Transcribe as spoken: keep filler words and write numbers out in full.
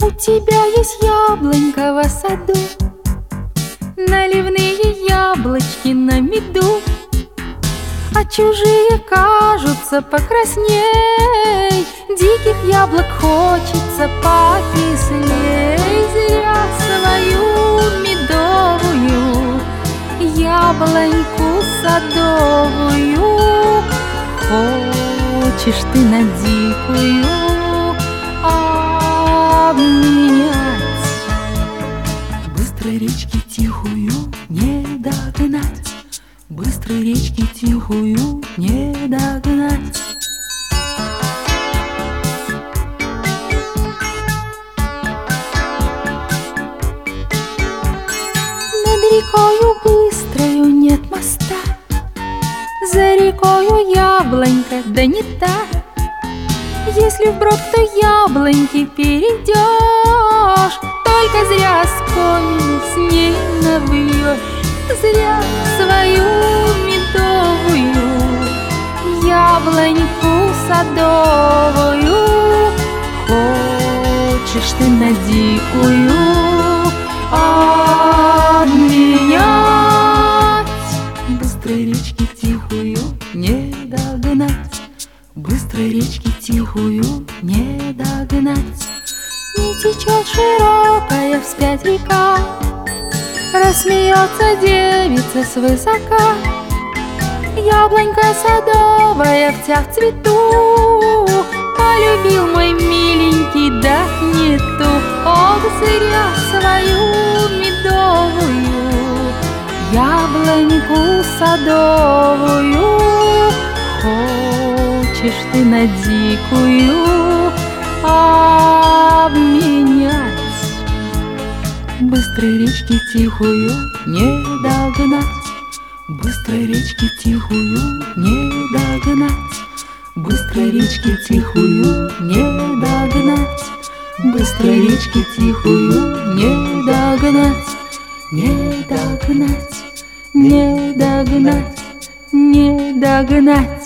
У тебя есть яблонька в саду, наливные яблочки на меду, а чужие кажутся покрасней. Диких яблок хочется покислей. Зря свою медовую яблоньку садовую хочешь ты на дикую обменять. Быстрой речки тихую не догнать, быстрой речки тихую не догнать. Над рекою быстрою нет моста, за рекою яблонька, да не та. Если вброд, то яблоньки перейдешь, только зря скомину с ней навьешь. Зря свою медовую яблоньку садовую хочешь ты на дикую обменять. Быстрой речки тихую не догнать, быстрой речки тихую не догнать. Не течет широкая вспять река, рассмеется девица свысока. Яблонька садовая в тях цвету, полюбил мой миленький, да не ту. Ох, зря свою медовую яблоньку садовую хочешь ты на дикую обменять. Быстрой речки тихую не догнать, быстрой речки тихую не догнать, быстрой речки тихую не догнать, быстрой речки тихую не догнать, не догнать, не догнать, не догнать.